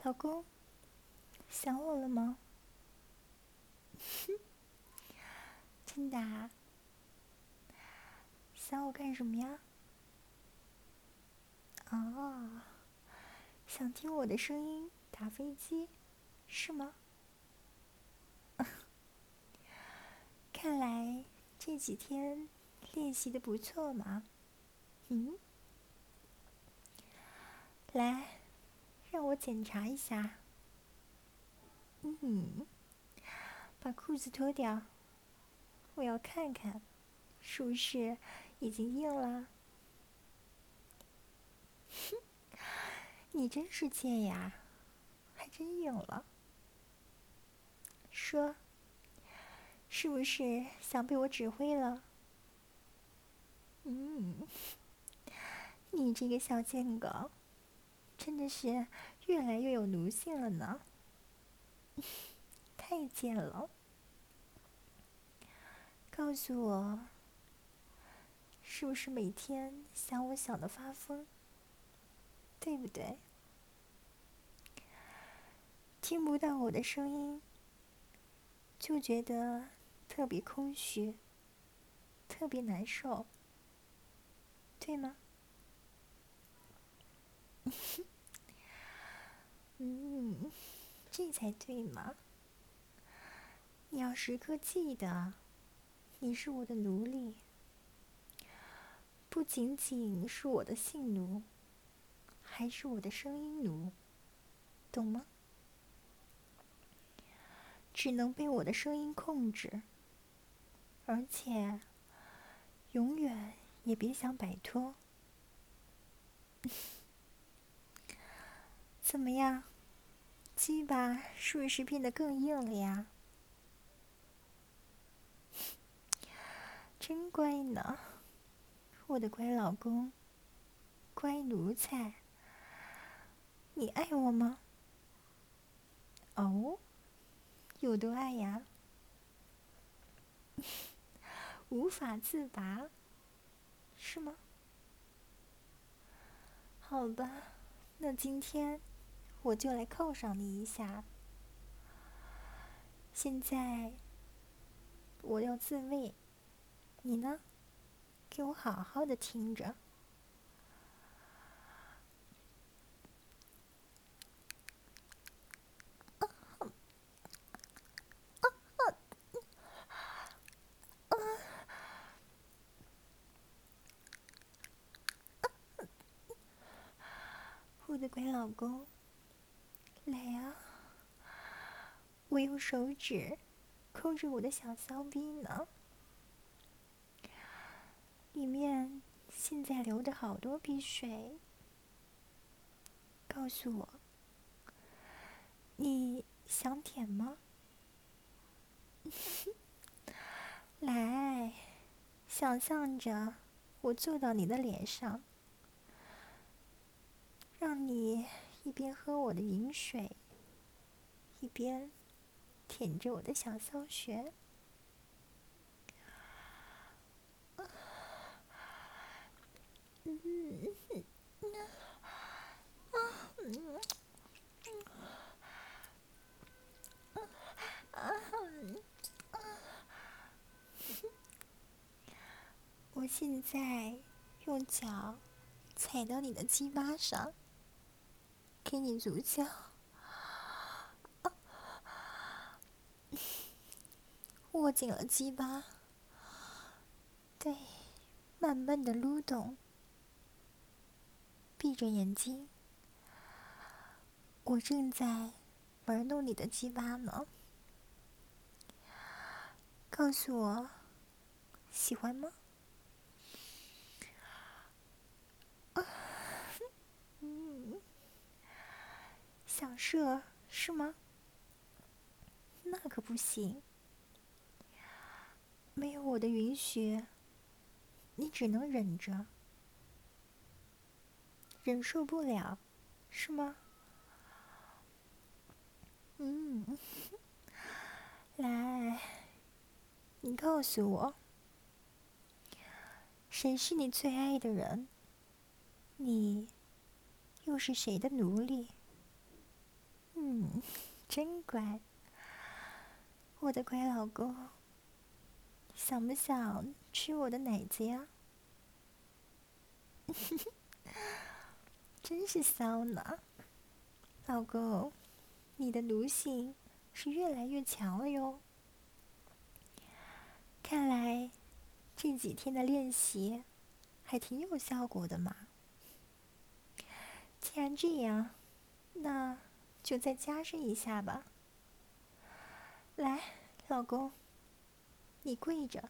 老公，想我了吗？真的啊？想我干什么呀？哦，想听我的声音打飞机，是吗？看来这几天练习的不错嘛。嗯，来，让我检查一下。嗯，把裤子脱掉，我要看看，是不是已经硬了？你真是贱呀，还真硬了。说，是不是想被我指挥了？嗯，你这个小贱狗，真的是越来越有奴性了呢，太贱了！告诉我，是不是每天想我想的发疯？对不对？听不到我的声音，就觉得特别空虚，特别难受，对吗？嗯，这才对嘛！你要时刻记得，你是我的奴隶，不仅仅是我的性奴，还是我的声音奴，懂吗？只能被我的声音控制，而且永远也别想摆脱。怎么样，鸡巴是不是变得更硬了呀？真乖呢，我的乖老公，乖奴才。你爱我吗？哦，有多爱呀？无法自拔，是吗？好吧，那今天我就来犒赏你一下。现在我要自慰，你呢？给我好好的听着。我的乖老公，来呀！我用手指抠着我的小骚逼呢，里面现在流着好多鼻水。告诉我，你想舔吗？来，想象着我坐到你的脸上，让你一边喝我的饮水，一边舔着我的小骚穴。我现在用脚踩到你的鸡巴上，给你足教，握紧了鸡巴，对，慢慢的撸动，闭着眼睛，我正在玩弄你的鸡巴呢。告诉我，喜欢吗？想射是吗？那可不行，没有我的允许，你只能忍着，忍受不了，是吗？嗯，来，你告诉我，谁是你最爱的人？你又是谁的奴隶？ 真乖，我的乖老公。想不想吃我的奶子呀？真是骚呢，老公，你的奴性是越来越强了哟。看来这几天的练习还挺有效果的嘛。既然这样，那就再加深一下吧。来，老公，你跪着。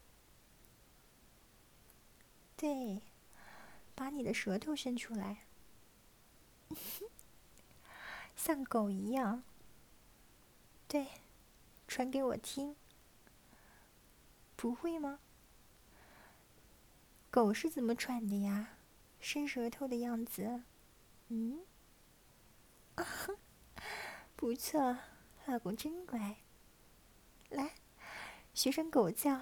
对，把你的舌头伸出来，像狗一样。对，传给我听。不会吗？狗是怎么喘的呀？伸舌头的样子。不错，老公真乖。来，学声狗叫。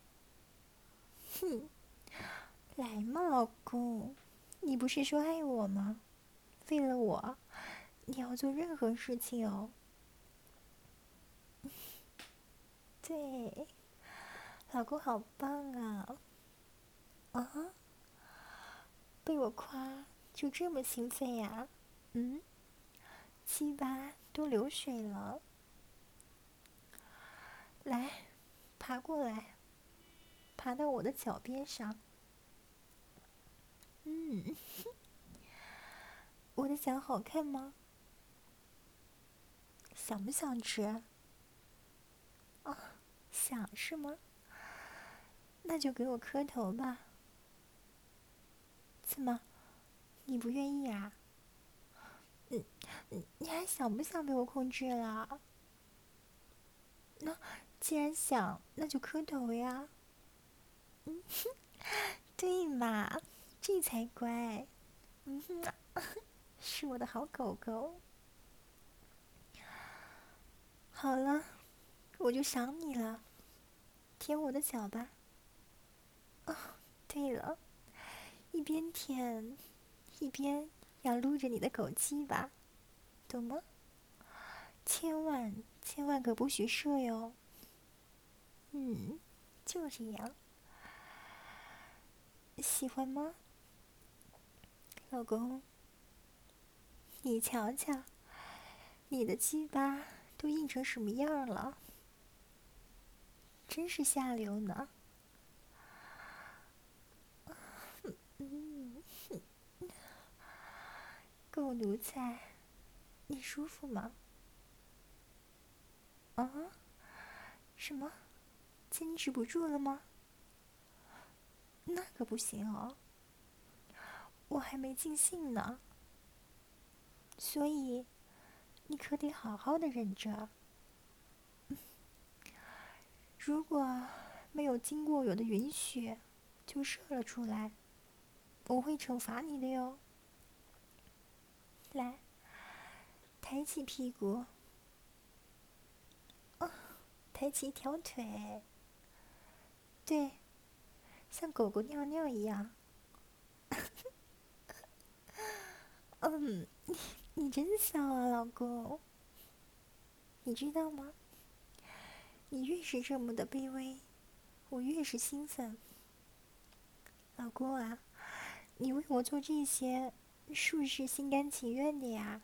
哼，来嘛，老公，你不是说爱我吗？为了我，你要做任何事情哦。对，老公好棒啊！啊，被我夸就这么兴奋呀？鸡巴都流水了。来，爬过来，爬到我的脚边上。我的脚好看吗？想不想吃？想是吗？那就给我磕头吧。怎么，你不愿意啊？你还想不想被我控制了？那既然想，那就磕头呀。对嘛，这才乖。是我的好狗狗。好了，我就想你了，舔我的脚吧。对了，一边舔，一边要撸着你的狗鸡吧，懂吗？千万千万可不许射哟。就这样。喜欢吗，老公？你瞧瞧，你的鸡巴都硬成什么样了，真是下流呢。狗奴才，你舒服吗？啊？什么？坚持不住了吗？那可不行哦，我还没尽兴呢。所以，你可得好好的忍着。如果没有经过我的允许就射了出来，我会惩罚你的哟。来，抬起屁股，抬起一条腿，对，像狗狗尿尿一样。你真骚啊，老公。你知道吗？你越是这么的卑微，我越是兴奋。老公啊，你为我做这些，是不是心甘情愿的呀？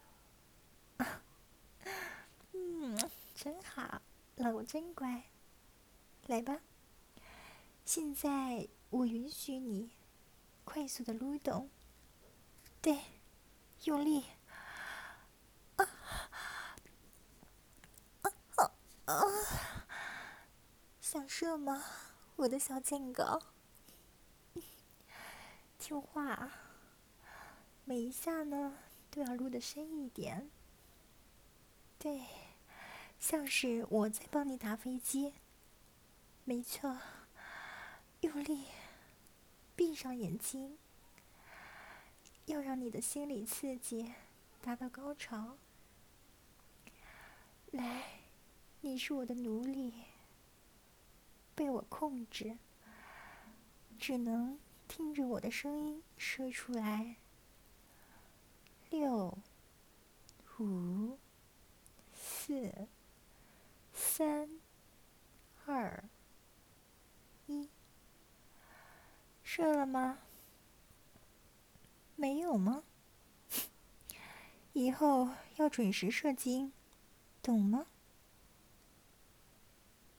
真好，老公真乖。来吧，现在我允许你快速的撸动。对，用力。想射吗，我的小贱狗？听话，每一下呢都要撸得深一点。对，像是我在帮你打飞机。没错，用力，闭上眼睛，要让你的心理刺激达到高潮。来，你是我的奴隶，被我控制，只能听着我的声音说出来。6、5、 4、3、2、1，射了吗？没有吗？以后要准时射精，懂吗？